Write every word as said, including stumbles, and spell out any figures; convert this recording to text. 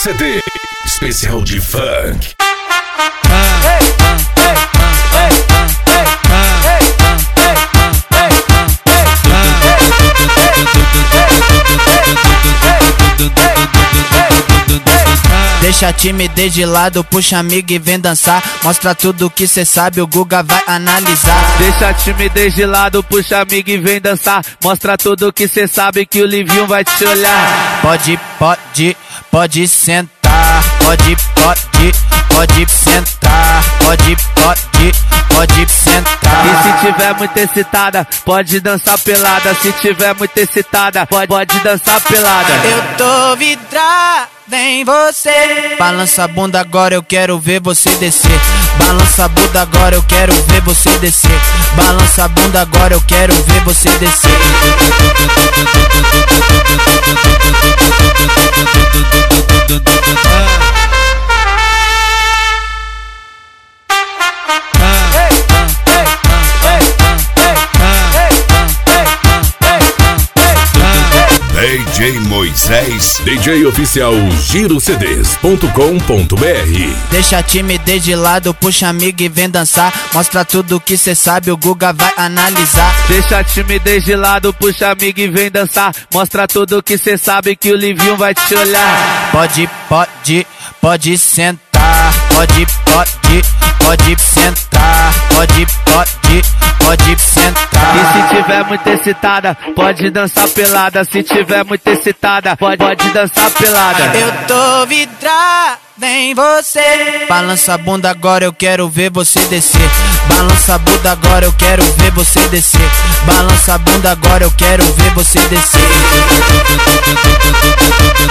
C D especial de funk. Deixa a timidez de lado, puxa amigo e vem dançar. Mostra tudo que cê sabe, o Guga vai analisar. Deixa a timidez de lado, puxa amigo e vem dançar. Mostra tudo que cê sabe, que o Livinho vai te olhar. Pode, pode, pode sentar. Pode, pode, pode sentar. Pode, pode, pode sentar. E se tiver muito excitada, pode dançar pelada. Se tiver muito excitada, pode, pode dançar pelada. Eu tô vidrada em você. Balança a bunda agora, eu quero ver você descer. Balança a bunda agora, eu quero ver você descer. Balança a bunda agora, eu quero ver você descer. D J Moisés, D J oficial giro c d s ponto com ponto b r. Deixa a timidez de lado, puxa amigo e vem dançar. Mostra tudo que cê sabe, o Guga vai analisar. Deixa a timidez de lado, puxa amigo e vem dançar. Mostra tudo que cê sabe, que o Livinho vai te olhar. Pode, pode, pode sentar. Pode, pode, pode sentar. Pode, pode, pode sentar. E se tiver muito excitada, pode dançar pelada. Se tiver muito excitada, pode, pode dançar pelada. Eu tô vidrada em você. Balança a bunda agora, eu quero ver você descer. Balança a bunda agora, eu quero ver você descer. Balança a bunda agora, eu quero ver você descer.